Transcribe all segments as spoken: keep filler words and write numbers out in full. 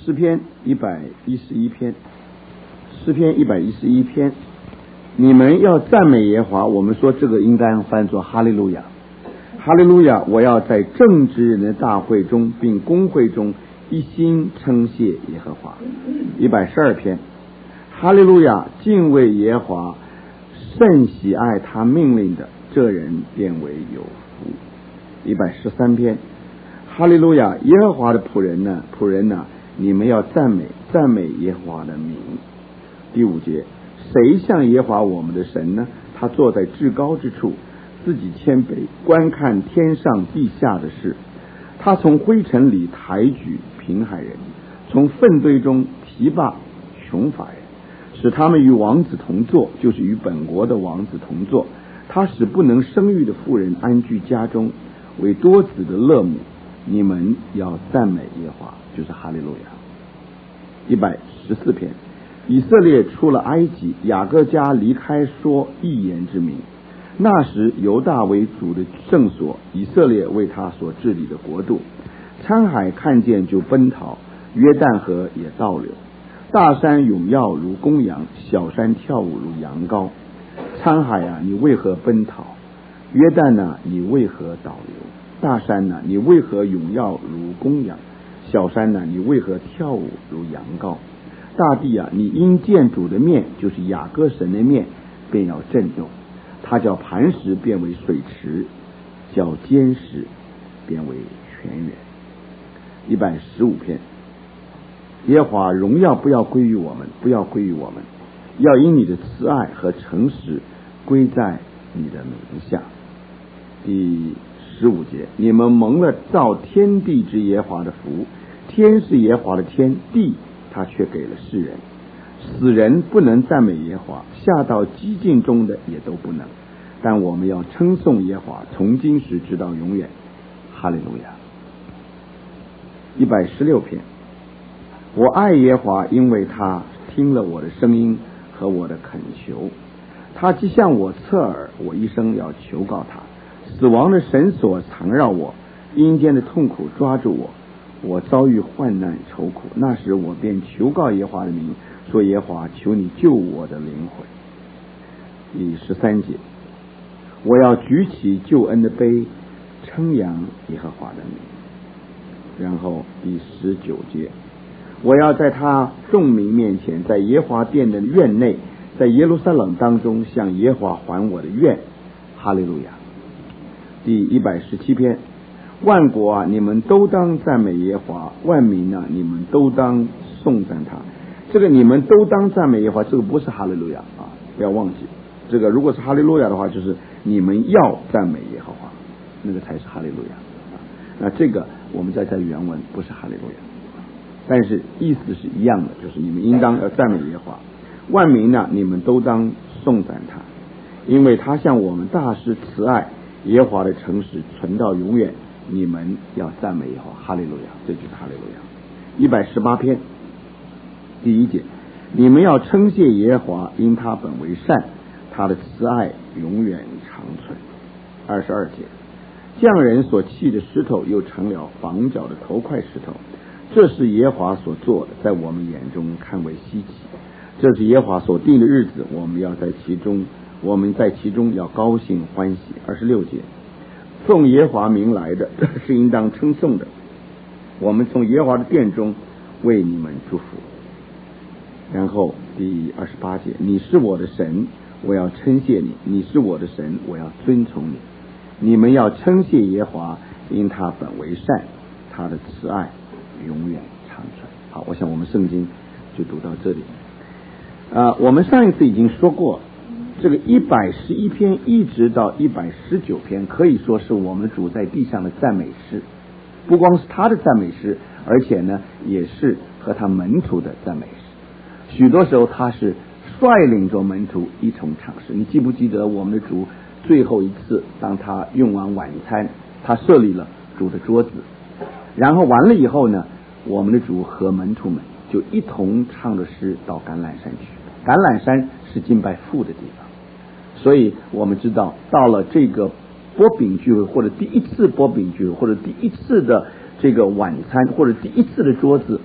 诗篇一百一十一篇，诗篇一百一十一篇，你们要赞美耶和华。我们说这个应当翻作哈利路亚，哈利路亚！我要在正直人的大会中并公会中一心称谢耶和华。一百十二篇，哈利路亚！敬畏耶和华，甚喜爱他命令的，这人便为有福。一百十三篇，哈利路亚！耶和华的仆人呢，仆人呢，你们要赞美赞美耶和华的名。第五节，谁像耶和华我们的神呢？他坐在至高之处，自己谦卑，观看天上地下的事。他从灰尘里抬举贫寒人，从粪堆中提拔穷乏人，使他们与王子同坐，就是与本国的王子同坐。他使不能生育的妇人安居家中，为多子的乐母。你们要赞美耶和华，就是哈利路亚。一百十四篇，以色列出了埃及，雅各家离开说一言之名。那时犹大为主的圣所，以色列为他所治理的国度。沧海看见就奔逃，约旦河也倒流。大山涌耀如公羊，小山跳舞如羊羔。沧海啊，你为何奔逃？约旦啊，你为何倒流？大山啊，你为何涌耀如公羊？小山啊，你为何跳舞如羊羔？大地啊，你因见主的面，就是雅各神的面，便要震动。他叫磐石变为水池，叫坚石变为泉源。一百十五篇，耶和华荣耀不要归于我们，不要归于我们，要因你的慈爱和诚实归在你的名下。第十五节，你们蒙了造天地之耶和华的福，天是耶和华的天，地他却给了世人。死人不能赞美耶和华，下到激境中的也都不能，但我们要称颂耶和华，从今时直到永远。哈利路亚。一百十六篇，我爱耶和华，因为他听了我的声音和我的恳求。他既向我侧耳，我一生要求告他。死亡的绳索缠绕我，阴间的痛苦抓住我，我遭遇患难愁苦。那时我便求告耶和华的名，说耶和华，求你救我的灵魂。第十三节，我要举起救恩的杯，称扬耶和华的名。然后第十九节，我要在他众民面前，在耶和华殿的院内，在耶路撒冷当中向耶和华还我的愿。哈利路亚。第一百十七篇，万国啊，你们都当赞美耶和华，万民啊，你们都当颂赞他。这个你们都当赞美耶和华，这个不是哈利路亚啊，不要忘记。这个如果是哈利路亚的话，就是你们要赞美耶和华，那个才是哈利路亚啊。那这个我们在在原文不是哈利路亚，但是意思是一样的，就是你们应当要赞美耶和华，万民呢，你们都当颂赞他，因为他向我们大施慈爱，耶和华的诚实存到永远。你们要赞美耶和华，哈利路亚，这就是哈利路亚。一百十八篇第一节，你们要称谢耶和华，因他本为善，他的慈爱永远长存。二十二节，匠人所砌的石头又成了房角的头块石头，这是耶和华所做的，在我们眼中看为稀奇。这是耶和华所定的日子，我们要在其中我们在其中要高兴欢喜。二十六节，奉耶和华名来的是应当称颂的，我们从耶和华的殿中为你们祝福。然后第二十八节，你是我的神，我要称谢你，你是我的神，我要尊崇你。你们要称谢耶和华，因他本为善，他的慈爱永远长存。好，我想我们圣经就读到这里。呃，我们上一次已经说过，这个一百十一篇一直到一百十九篇，可以说是我们主在地上的赞美诗，不光是他的赞美诗，而且呢，也是和他门徒的赞美诗。许多时候他是率领着门徒一同唱诗。你记不记得我们的主最后一次，当他用完晚餐，他设立了主的桌子，然后完了以后呢，我们的主和门徒们就一同唱着诗到橄榄山去。橄榄山是敬拜父的地方，所以我们知道到了这个擘饼聚会，或者第一次擘饼聚会，或者第一次的这个晚餐，或者第一次的桌子，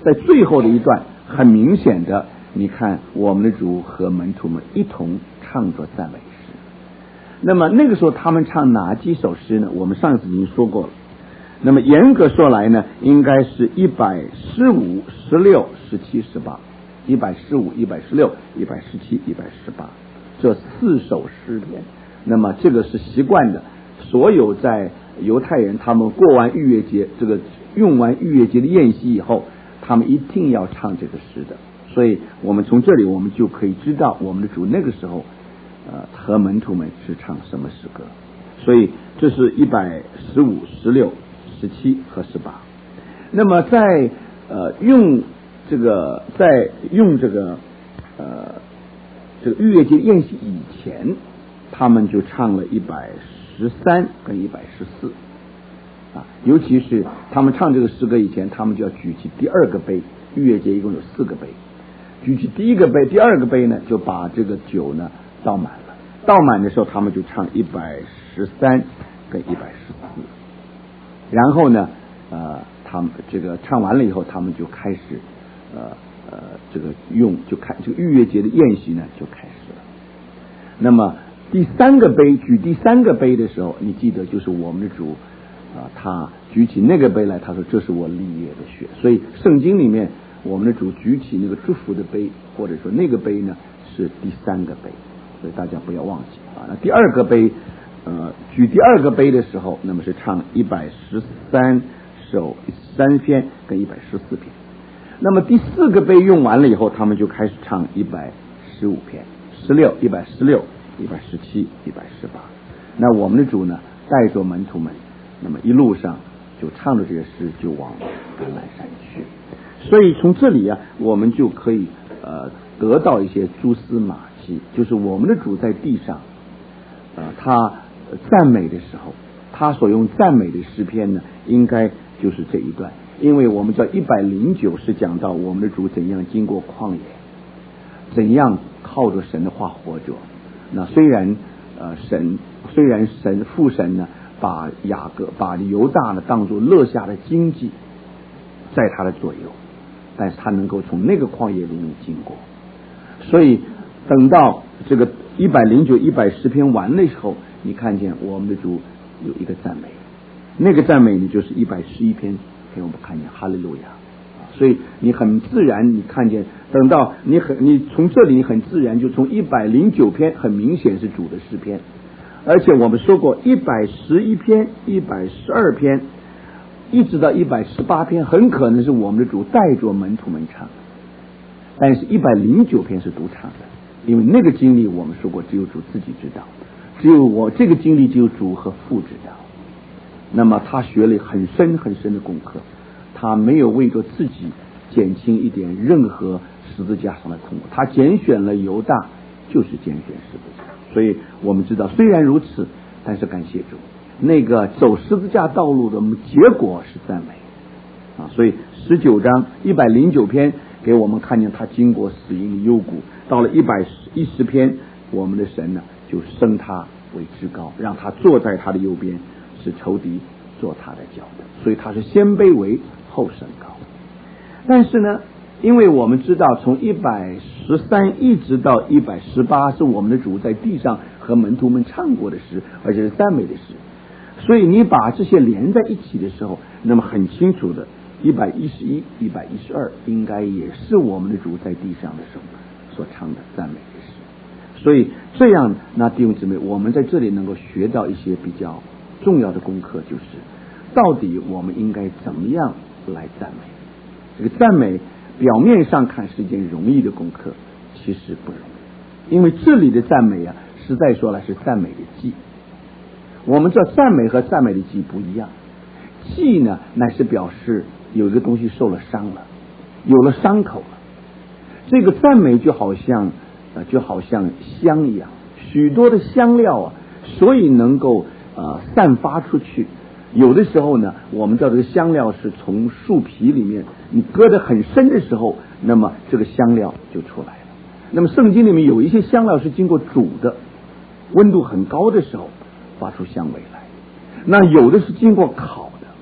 在最后的一段，很明显的，你看我们的主和门徒们一同唱着赞美诗。那么那个时候他们唱哪几首诗呢？我们上次已经说过了。那么严格说来呢，应该是一百十五、十六、十七、十八，一百十五、一百十六、一百十七、一百十八，这四首诗篇。那么这个是习惯的，所有在犹太人他们过完逾越节，这个用完逾越节的宴席以后，他们一定要唱这个诗的。所以我们从这里我们就可以知道我们的主那个时候呃和门徒们是唱什么诗歌。所以这是一百十五、十六、十七和十八。那么在呃用这个在用这个呃这个逾越节宴席以前，他们就唱了一百十三跟一百十四啊，尤其是他们唱这个诗歌以前，他们就要举起第二个杯。逾越节一共有四个杯，举起第一个杯，第二个杯呢就把这个酒呢倒满了。倒满的时候，他们就唱一百十三跟一百十四。然后呢，呃，他们这个唱完了以后，他们就开始呃呃这个用就开这个逾越节的宴席呢就开始了。那么第三个杯举第三个杯的时候，你记得就是我们的主啊、呃，他举起那个杯来，他说这是我立业的血。所以圣经里面我们的主举起那个祝福的杯，或者说那个杯呢是第三个杯，所以大家不要忘记啊。那第二个杯呃举第二个杯的时候，那么是唱一百十三首三篇跟一百十四篇。那么第四个杯用完了以后，他们就开始唱一百十五篇、十六、一百十六、一百十七、一百十八。那我们的主呢带着门徒们，那么一路上就唱着这些诗就往橄榄山去。所以从这里啊，我们就可以呃得到一些蛛丝马迹，就是我们的主在地上呃他赞美的时候，他所用赞美的诗篇呢，应该就是这一段。因为我们知道一百零九是讲到我们的主怎样经过旷野，怎样靠着神的话活着。那虽然呃神虽然神父神呢把雅各把犹大呢当作勒下的荆棘在他的左右，但是他能够从那个旷野里面经过。所以等到这个一百零九、一百十篇完的时候，你看见我们的主有一个赞美，那个赞美呢就是一百十一篇给我们看见哈利路亚。所以你很自然，你看见等到你很你从这里你很自然就从一百零九篇很明显是主的诗篇，而且我们说过一百十一篇、一百十二篇一直到一百十八篇很可能是我们的主带着门徒们唱，但是一百零九篇是独唱的，因为那个经历我们说过只有主自己知道，只有我这个经历只有主和父知道。那么他学了很深很深的功课，他没有为着自己减轻一点任何十字架上的痛苦，他拣选了犹大就是拣选十字架。所以我们知道虽然如此，但是感谢主，那个走十字架道路的结果是赞美啊。所以十九章一百零九篇给我们看见他经过死荫的幽谷，到了一百一十篇我们的神呢就升他为至高，让他坐在他的右边，使仇敌做他的脚的。所以他是先卑微后升高。但是呢，因为我们知道从一百十三一直到一百十八是我们的主在地上和门徒们唱过的诗，而且是赞美的诗，所以你把这些连在一起的时候，那么很清楚的一百一十一、一百一十二应该也是我们的主在地上的时候所唱的赞美的诗。所以这样，那弟兄姊妹，我们在这里能够学到一些比较重要的功课，就是到底我们应该怎么样来赞美。这个赞美表面上看是一件容易的功课，其实不容易，因为这里的赞美啊，实在说来是赞美的祭。我们知道赞美和赞美的祭不一样，祭呢乃是表示有一个东西受了伤了，有了伤口了。这个赞美就好像呃就好像香一样，许多的香料啊，所以能够呃散发出去。有的时候呢，我们知道这个香料是从树皮里面你割得很深的时候，那么这个香料就出来了。那么圣经里面有一些香料是经过煮的，温度很高的时候发出香味来，那有的是经过烤的，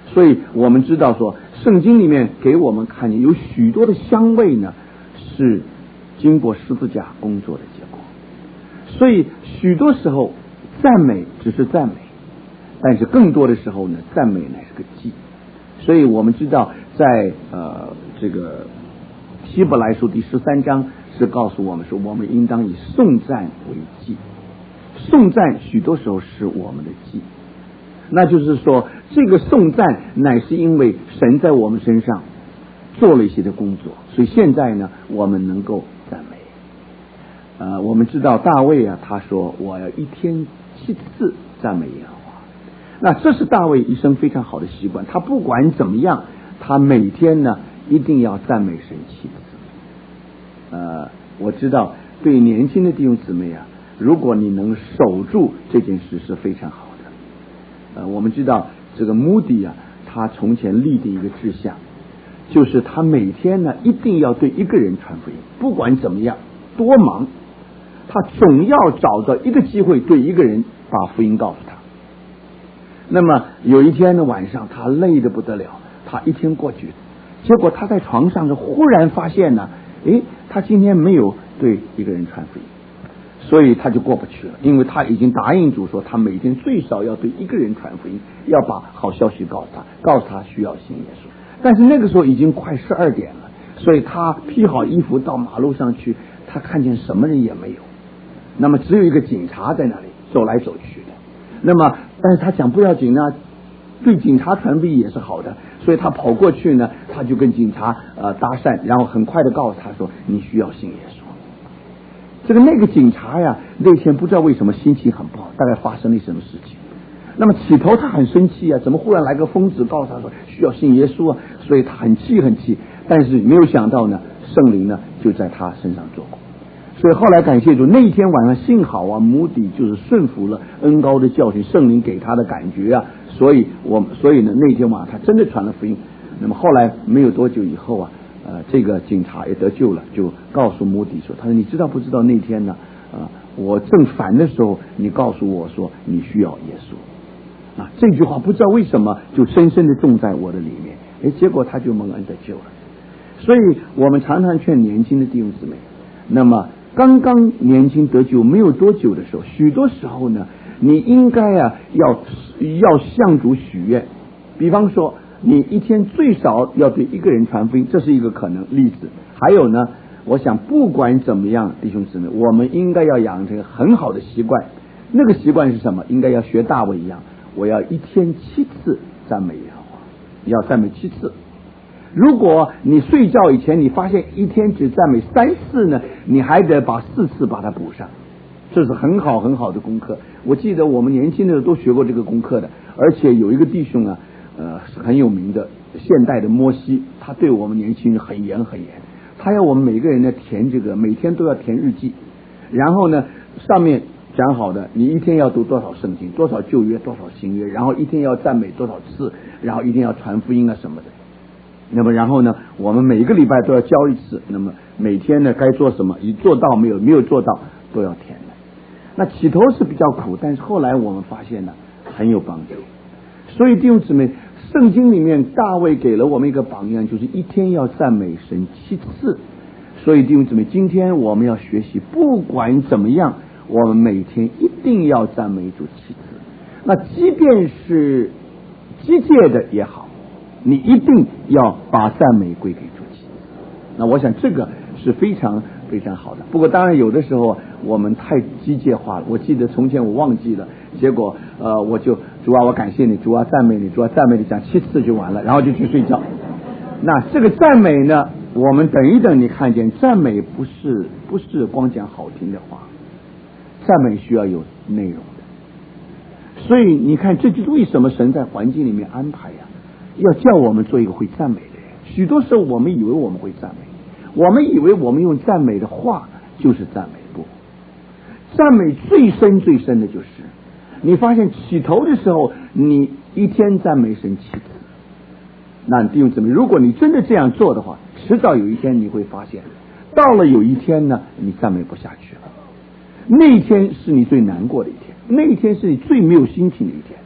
所以我们知道说，圣经里面给我们看见有许多的香味呢，是经过十字架工作的结果。所以许多时候赞美只是赞美，但是更多的时候呢，赞美乃是个祭。所以我们知道在呃这个希伯来书第十三章是告诉我们说，我们应当以颂赞为祭。颂赞许多时候是我们的祭，那就是说这个颂赞乃是因为神在我们身上做了一些的工作，所以现在呢我们能够赞美。呃，我们知道大卫啊，他说我要一天七次赞美耶和华。那这是大卫一生非常好的习惯，他不管怎么样，他每天呢一定要赞美神七次。呃，我知道对年轻的弟兄姊妹啊，如果你能守住这件事是非常好的。呃，我们知道这个穆迪啊，他从前立的一个志向，就是他每天呢一定要对一个人传福音，不管怎么样多忙，他总要找到一个机会对一个人把福音告诉他。那么有一天的晚上，他累得不得了，他一天过去，结果他在床上就忽然发现呢，诶，他今天没有对一个人传福音，所以他就过不去了，因为他已经答应主说，他每天最少要对一个人传福音，要把好消息告诉他，告诉他需要信耶稣。但是那个时候已经快十二点了，所以他披好衣服到马路上去，他看见什么人也没有，那么只有一个警察在那里走来走去的。那么但是他想不要紧呢，对警察传福音也是好的，所以他跑过去呢，他就跟警察呃搭讪，然后很快的告诉他说，你需要信耶稣。这个那个警察呀，那天不知道为什么心情很不好，大概发生了什么事情。那么起头他很生气啊，怎么忽然来个疯子告诉他说需要信耶稣啊，所以他很气很气，但是没有想到呢，圣灵呢就在他身上做工。所以后来感谢主，那一天晚上幸好啊，目的就是顺服了恩膏的教训，圣灵给他的感觉啊，所以我所以呢那天晚上他真的传了福音。那么后来没有多久以后啊，呃，这个警察也得救了，就告诉目的说，他说你知道不知道那天呢，呃，我正烦的时候，你告诉我说你需要耶稣啊，这句话不知道为什么就深深的种在我的里面，哎，结果他就蒙恩得救了。所以我们常常劝年轻的弟兄姊妹，那么刚刚年轻得救没有多久的时候，许多时候呢，你应该啊要要向主许愿，比方说你一天最少要对一个人传福音，这是一个可能例子。还有呢，我想不管怎么样，弟兄姊妹，我们应该要养成很好的习惯。那个习惯是什么？应该要学大卫一样，我要一天七次赞美耶和华，要赞美七次。如果你睡觉以前你发现一天只赞美三次呢，你还得把四次把它补上，这是很好很好的功课。我记得我们年轻的时候都学过这个功课的，而且有一个弟兄啊，呃，是很有名的现代的摩西，他对我们年轻人很严很严，他要我们每个人呢填这个，每天都要填日记，然后呢上面讲好的，你一天要读多少圣经，多少旧约，多少新约，然后一天要赞美多少次，然后一天要传福音啊什么的。那么然后呢，我们每个礼拜都要教一次，那么每天呢该做什么，一做到没有，没有做到都要填的。那起头是比较苦，但是后来我们发现呢很有帮助。所以弟兄姊妹，圣经里面大卫给了我们一个榜样，就是一天要赞美神七次。所以弟兄姊妹，今天我们要学习，不管怎么样，我们每天一定要赞美主七次。那即便是机械的也好，你一定要把赞美归给主七次。那我想这个是非常非常好的。不过当然有的时候我们太机械化了，我记得从前我忘记了，结果呃我就主啊我感谢你，主啊赞美你，主啊赞美你，讲七次就完了，然后就去睡觉。那这个赞美呢，我们等一等，你看见赞美不是不是光讲好听的话，赞美需要有内容的。所以你看，这就是为什么神在环境里面安排呀、啊，要叫我们做一个会赞美的人。许多时候我们以为我们会赞美，我们以为我们用赞美的话就是赞美，不，赞美最深最深的就是你发现起头的时候你一天赞美神七次，那弟兄姊妹，如果你真的这样做的话，迟早有一天你会发现，到了有一天呢你赞美不下去了，那一天是你最难过的一天，那一天是你最没有心情的一天，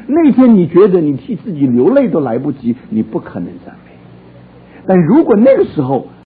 那天你觉得你替自己流泪都来不及，你不可能赞美。但如果那个时候